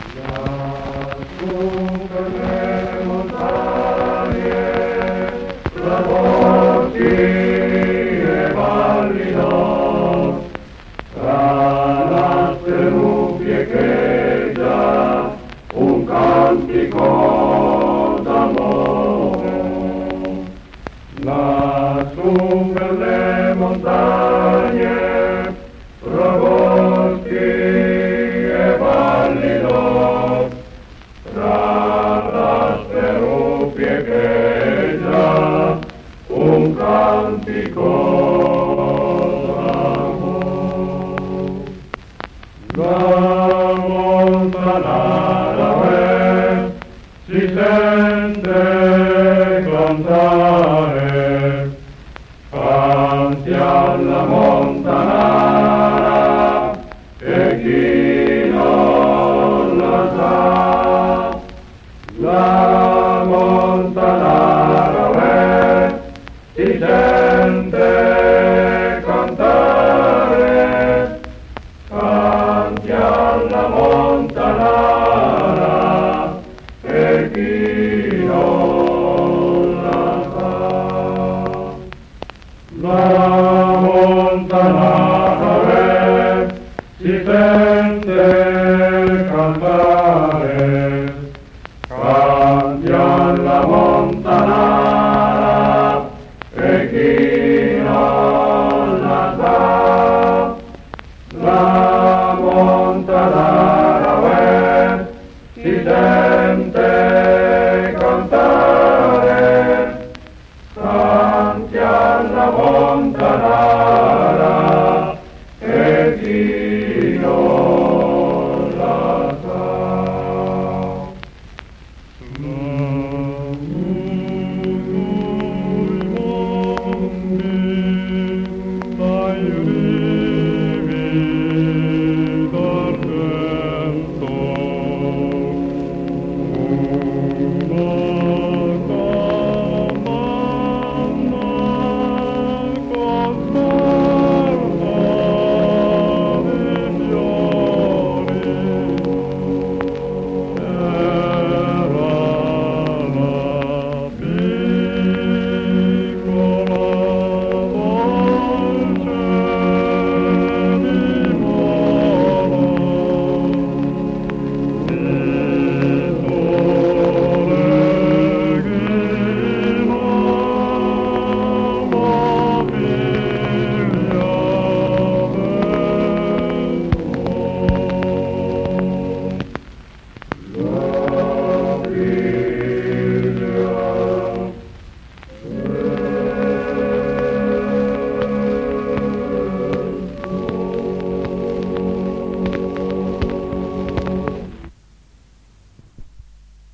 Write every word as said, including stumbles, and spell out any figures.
Las cumbres montagne, la boschi e valli d'or, tra las nubi echeggia un cantico d'amore. Lassù per le montagne, tra boschi e valli d'or, tra las nubi echeggia un cantico d'amore. La montanara vez si sente cantare, canti alla montanara e chi non la sa. La montanara vez si sente cantare, canti alla montanara e chi non la sa. La montanara vez si sente cantare, canti alla montanara e chi non la sa. La montanara